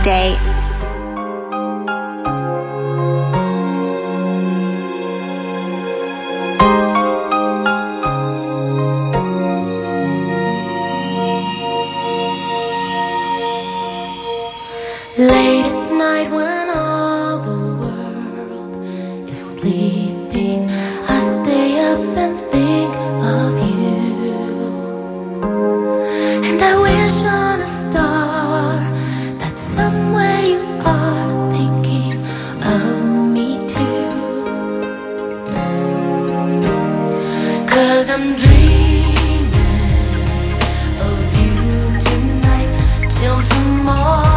day. Late at night when all the world is sleeping, I stay up and think of you. And I wish on a star that somewhere you are thinking of me too. 'Cause I'm dreaming of you tonight till tomorrow.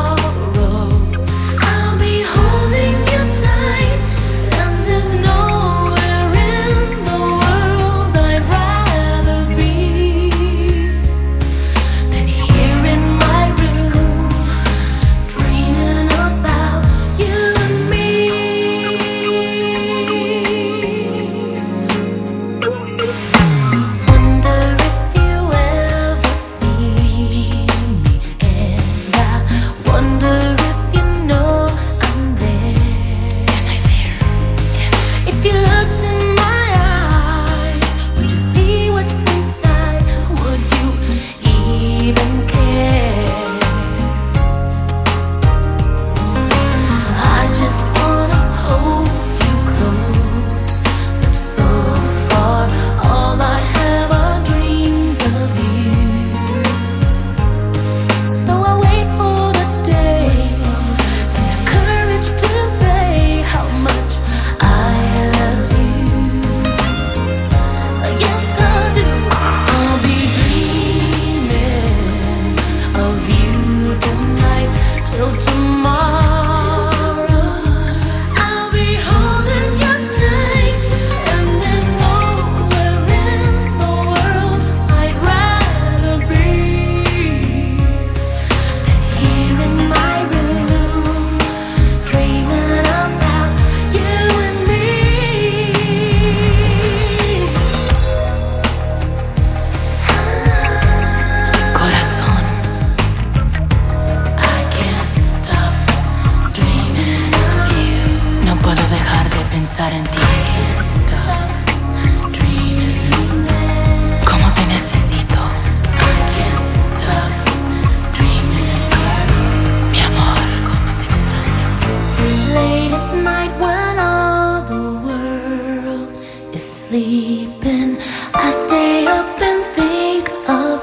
Sleeping, I stay up and think of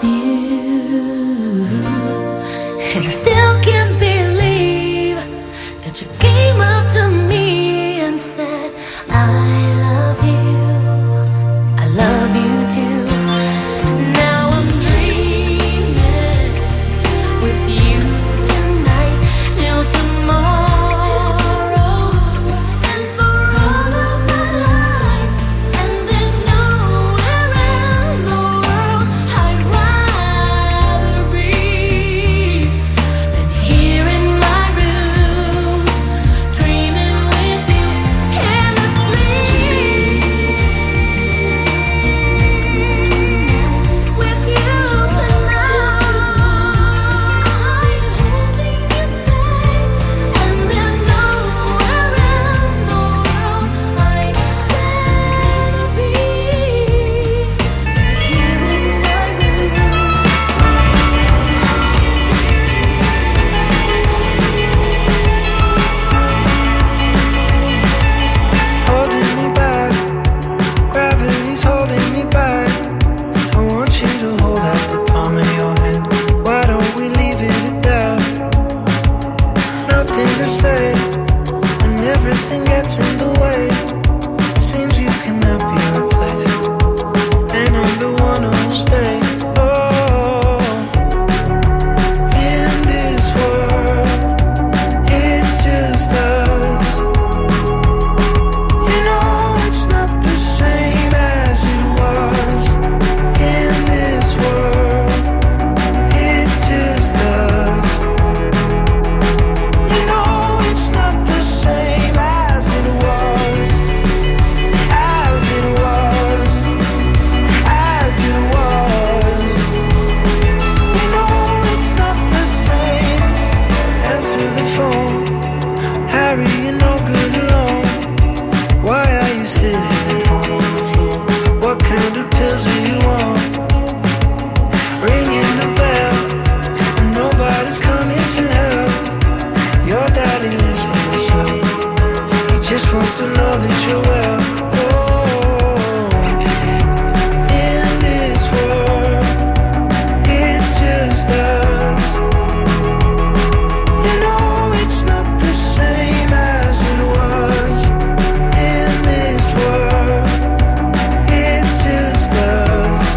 you. And I still can't believe that you came up to me and said, I love you too. Now I'm dreaming with you tonight till tomorrow. As it was Harry, you're no good alone. Why are you sitting at home on the floor? What kind of pills are you on? Ringing the bell, and nobody's coming to help. Your daddy lives by himself. He just wants to know that you're well. In this world, it's just us. You know it's not the same as it was. In this world, it's just us.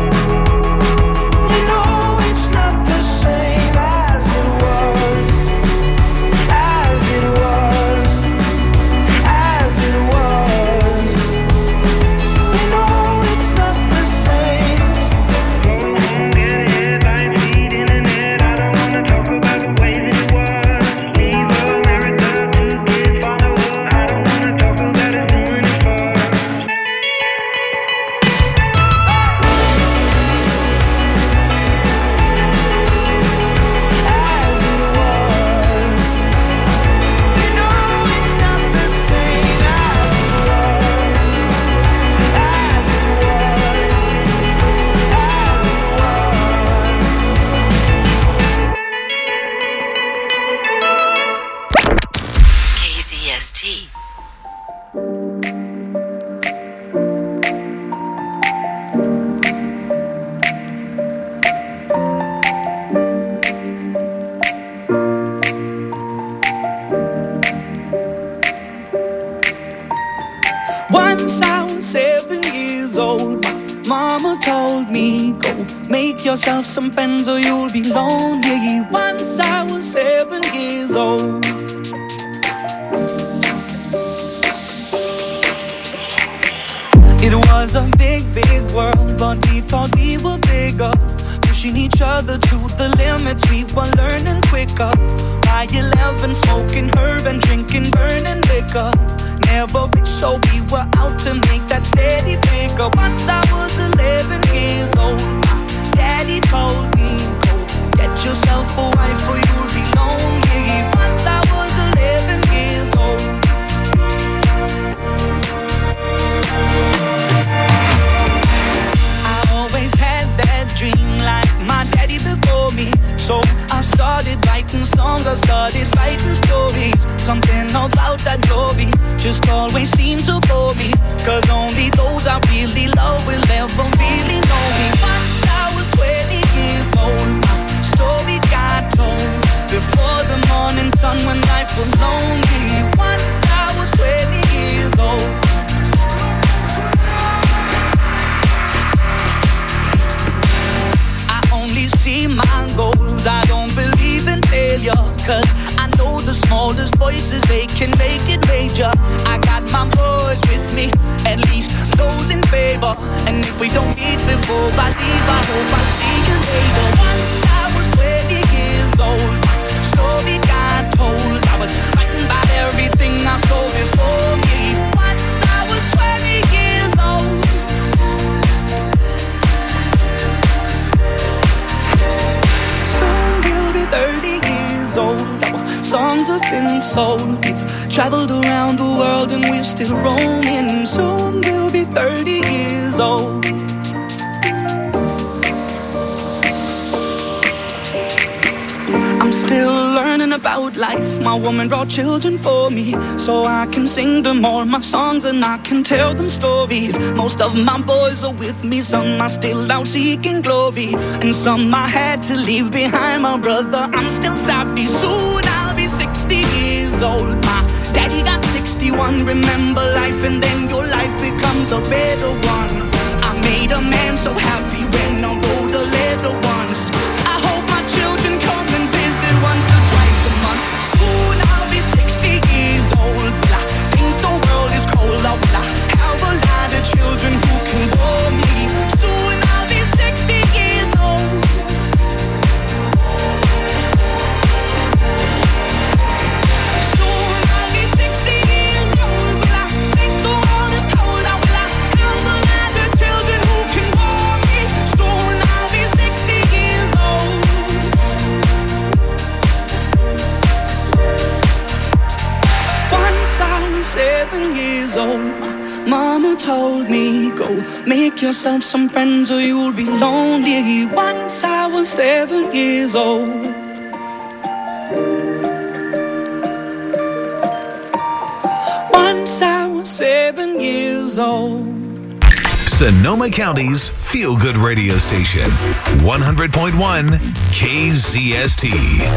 You know it's not the same as it was. As it was. As it was. You know it's not the same. Get headlines, feed internet. I don't wanna talk about the way that it was. Leave America, 2 kids follow her. I don't wanna talk about us doing it first. As it was. You know it's not the same as it was. As it was. As it was. KZST. Once I was 7 years old, my mama told me, go make yourself some friends or you'll be lonely. Once I was 7 years old. It was a big, big world, but we thought we were bigger. Pushing each other to the limits, we were learning quicker. By 11, smoking herb and drinking burning liquor. Never rich, so we were out to make that steady figure. Once I was 11 years old, my daddy told me, go get yourself a wife or you'll be lonely. Once I was 11 years old. I always had that dream like my daddy before me. So I started writing songs, I started writing stories. Something about that glory just always seemed to bore me. Cause only those I really love will ever really know me. Once I was 20 years old, my story got told. Before the morning sun when life was lonely. Once I was 20 years old. See my goals, I don't believe in failure. Cause I know the smallest voices, they can make it major. I got my boys with me, at least those in favor. And if we don't meet before I leave, I hope I'll see you later. Once I was 20 years old, my story got told. I was fighting about everything I saw before me. Once I was 20 years old. Soon we'll be 30 years old. Our songs have been sold. We've traveled around the world and we're still roaming. Soon we'll be 30 years old. I'm still learning about life. My woman brought children for me, so I can sing them all my songs and I can tell them stories. Most of my boys are with me, some are still out seeking glory, and some I had to leave behind. My brother, I'm still savvy. Soon I'll be 60 years old. My daddy got 61. Remember life and then your life becomes a better one. I made a man so happy when I wrote the letter once. I hope my children come and visit once or twice a month. Soon I'll be 60 years old. I think the world is cold. I have a lot of children who can bore me. Soon I'll be 60 years old. Soon I'll be 60 years old. I think the world is cold. I have a lot of children who can bore me. Soon I'll be 60 years old. 7 years old, Mama told me, go make yourself some friends or you'll be lonely. Once I was 7 years old. Once I was 7 years old. Sonoma County's feel-good radio station, 100.1 KZST.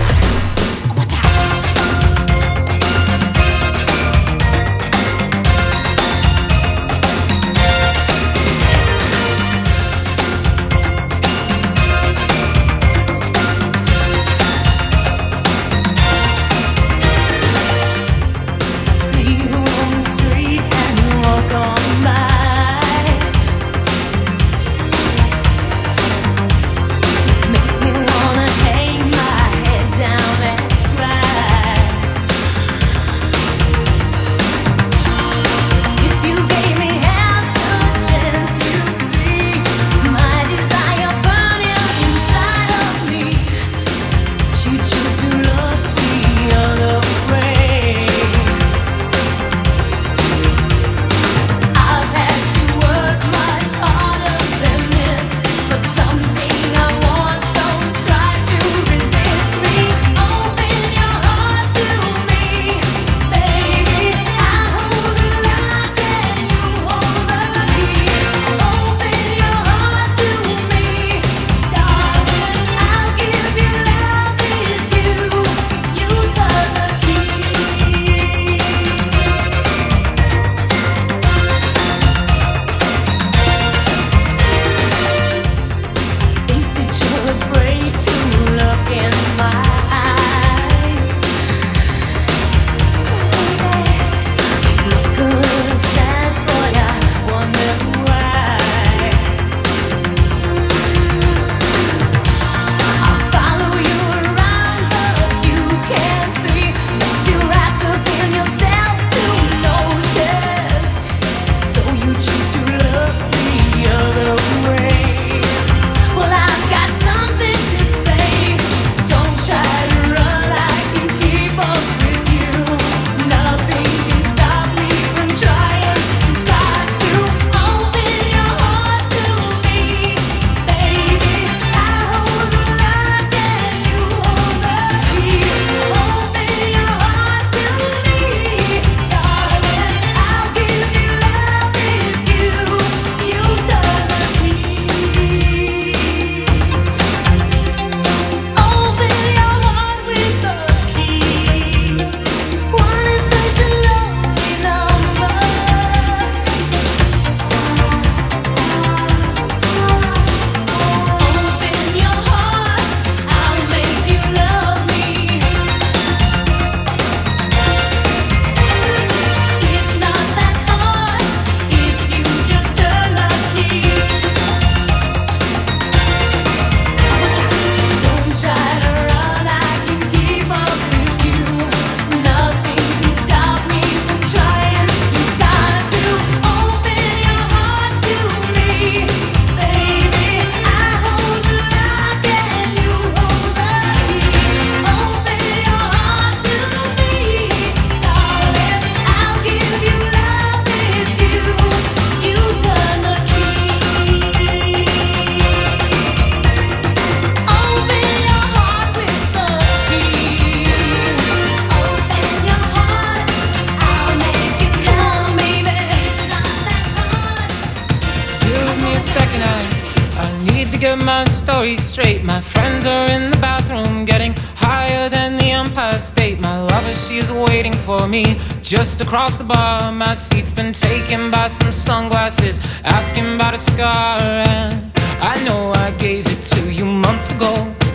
get my story straight. My friends are in the bathroom, getting higher than the Empire State. My lover, she is waiting for me just across the bar. My seat's been taken by some sunglasses, asking about a scar. And I know I gave it to you months ago.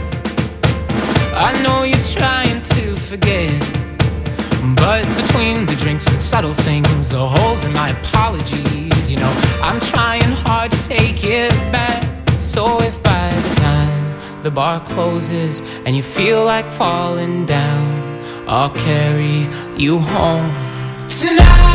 I know you're trying to forget, but between the drinks and subtle things, the holes in my apologies, you know, I'm trying hard to take it back. So if by the time the bar closes and you feel like falling down, I'll carry you home tonight.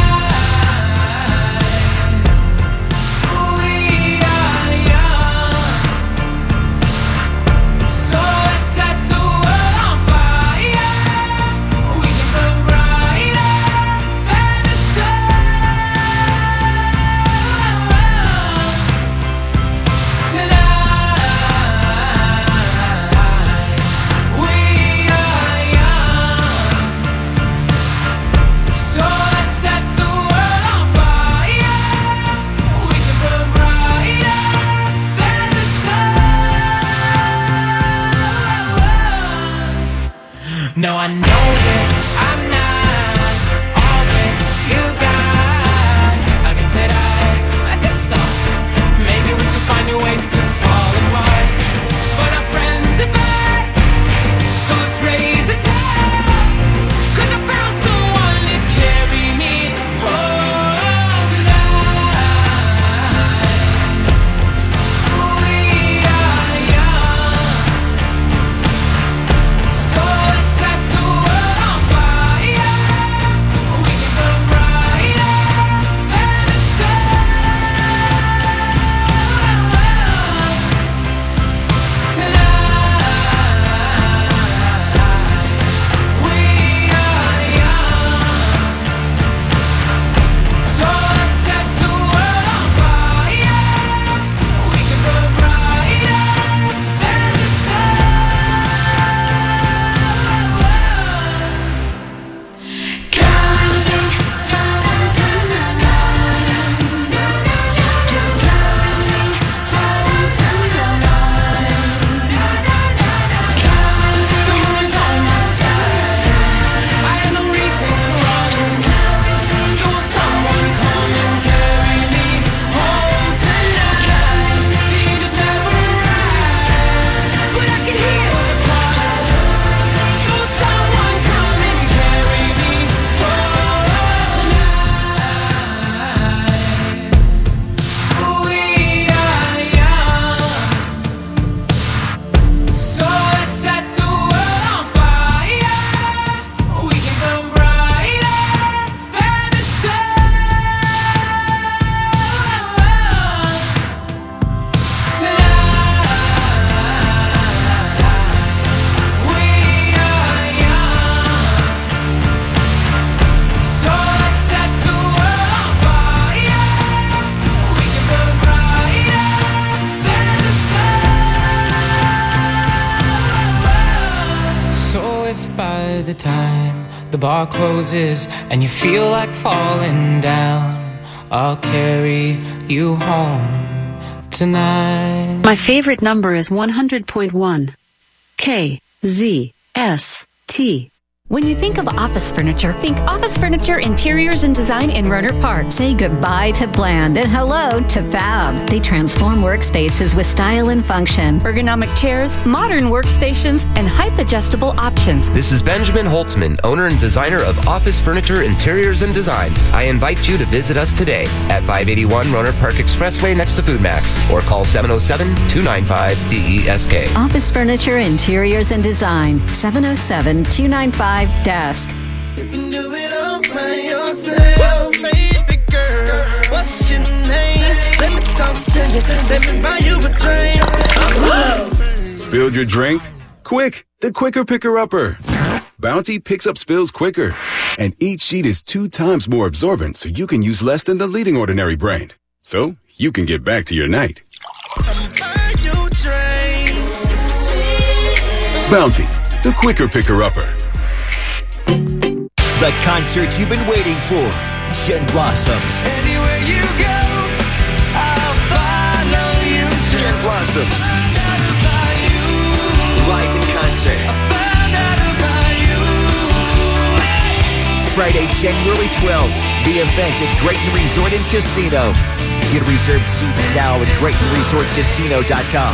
the bar closes and you feel like falling down, I'll carry you home tonight. My favorite number is 100.1 KZST. When you think of office furniture, think Office Furniture Interiors and Design in Rohnert Park. Say goodbye to bland and hello to fab. They transform workspaces with style and function. Ergonomic chairs, modern workstations, and height-adjustable options. This is Benjamin Holtzman, owner and designer of Office Furniture Interiors and Design. I invite you to visit us today at 581 Rohnert Park Expressway next to Foodmax, or call 707-295-DESK. Office Furniture Interiors and Design, 707-295-DESK. You can do it all by yourself, baby girl. What's your name? Let me talk to you. Let me buy you a drink. Spilled your drink? Quick, the quicker picker-upper. Bounty picks up spills quicker. And each sheet is 2 times more absorbent, so you can use less than the leading ordinary brand. So you can get back to your night. Bounty, the quicker picker-upper. The concert you've been waiting for. Jen Blossoms. Anywhere you go, I'll follow you. Jen Blossoms. Live in concert. Friday, January 12th. The event at Grayton Resort and Casino. Get reserved seats now at GraytonResortCasino.com.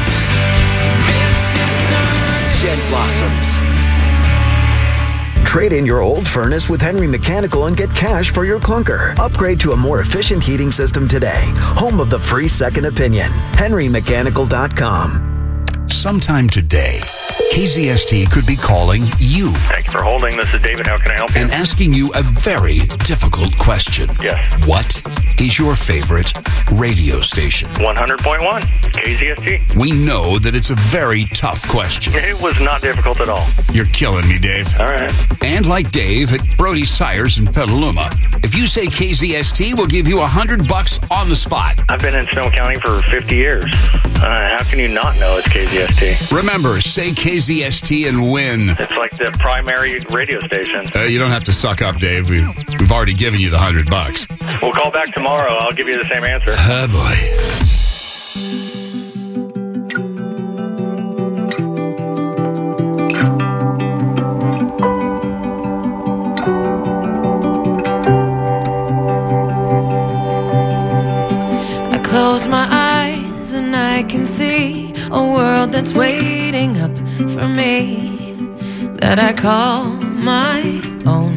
Jen Blossoms. Trade in your old furnace with Henry Mechanical and get cash for your clunker. Upgrade to a more efficient heating system today. Home of the free second opinion. HenryMechanical.com. Sometime today, KZST could be calling you. Thank you for holding. This is David. How can I help you? And asking you a very difficult question. Yes. What is your favorite radio station? 100.1 KZST. We know that it's a very tough question. It was not difficult at all. You're killing me, Dave. All right. And like Dave at Brody's Tires in Petaluma, if you say KZST, we'll give you $100 on the spot. I've been in Sonoma County for 50 years. How can you not know it's KZST? Remember, say KZST and win. It's like the primary radio station. You don't have to suck up, Dave. We've already given you the $100. We'll call back tomorrow. I'll give you the same answer. Oh, boy. I close my eyes and I can see a world that's waiting up for me, that I call my own.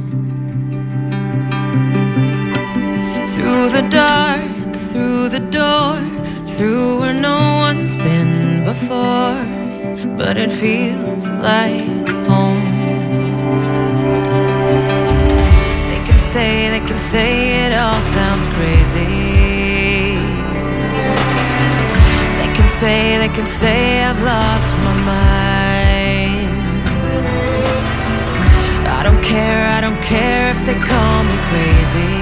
Through the dark, through the door, through where no one's been before, but it feels like home. They can say it all sounds crazy. They can say I've lost my mind. I don't care if they call me crazy.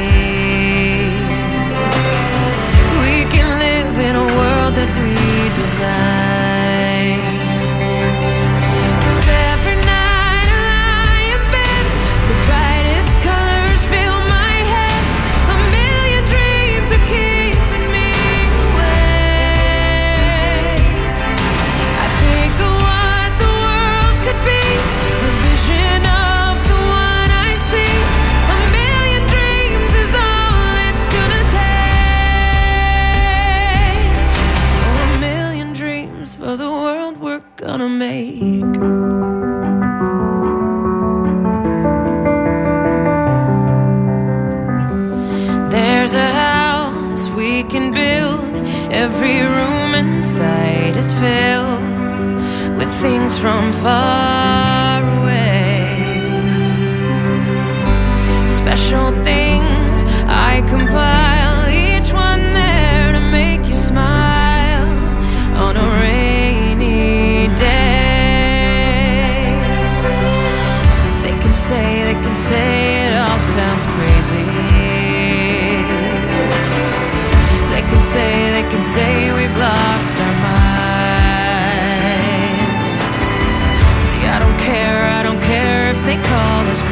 We can live in a world that we design. 'Cause every night I lie in bed, the brightest colors fill my head. A million dreams are keeping me awake. I think of what the world could be, a vision of the one I see. A million dreams is all it's gonna take. Oh, a million dreams for the world we're gonna make. There's a house we can build. Every room inside is filled with things from far away. Special things I compile, each one there to make you smile on a rainy day. They can say it all sounds crazy. They can say we've lost our minds. See, I don't care if they call us crazy.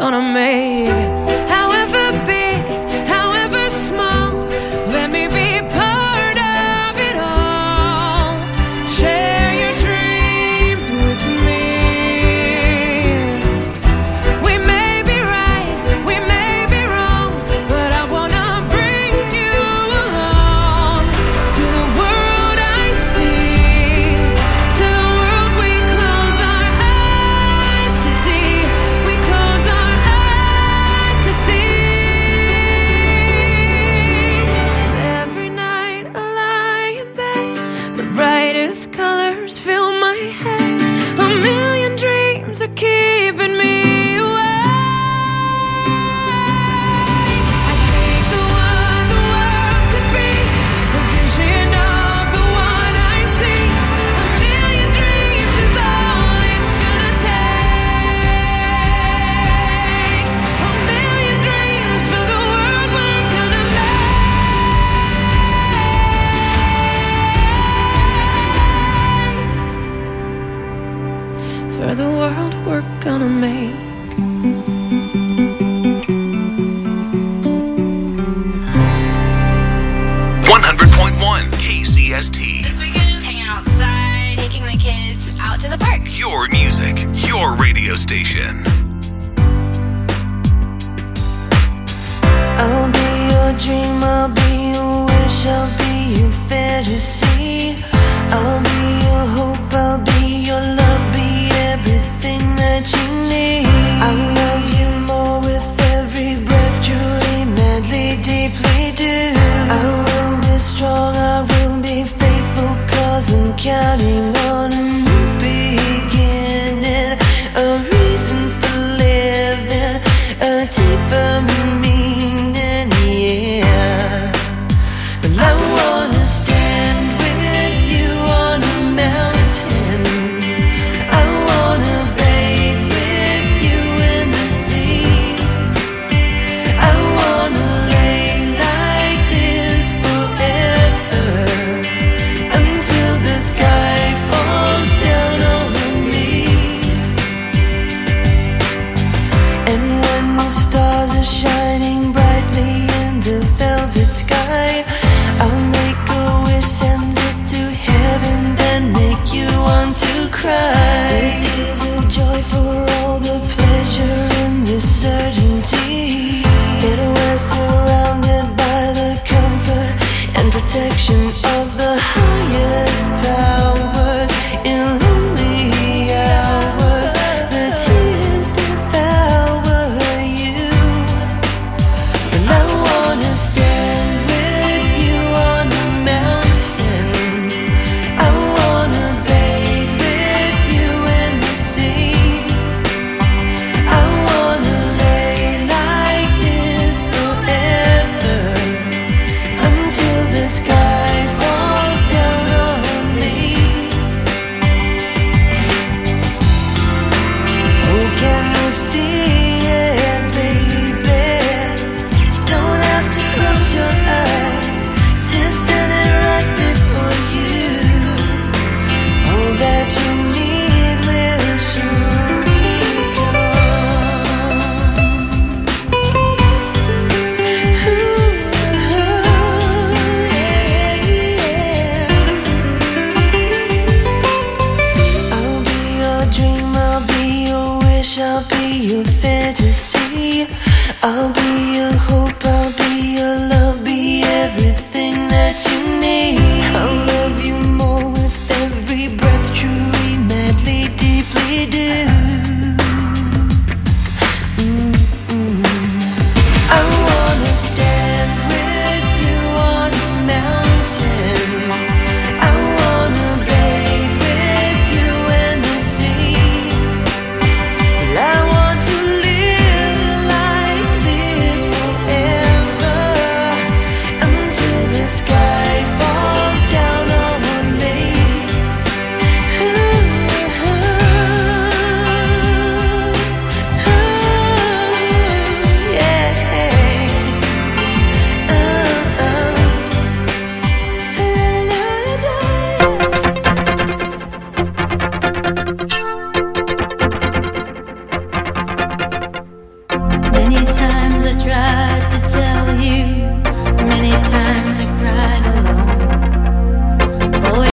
gonna make. However big, however small, let me be part of it all. Share your dreams with me. We may be right, we may be wrong, but I wanna bring you along to the world I see, to the world we close our eyes to see. We close our eyes to see. Every night I lie in bed, the brightest colors fill my head. A million dreams are keeping me awake. I think of what the world could be, a vision of the one I see. A million dreams is all it's gonna take. A million dreams for the world we're gonna make. For the world we're gonna make. 100.1 KCST. This weekend, hanging outside, taking the kids out to the park. Your music, your radio station. I'll be your dream, I'll be your wish, I'll be your fantasy. I'll be your hope, I'll be your love, be everything that you need. I love you more with every breath, truly, madly, deeply do. I will be strong, I will be faithful, 'cause I'm counting on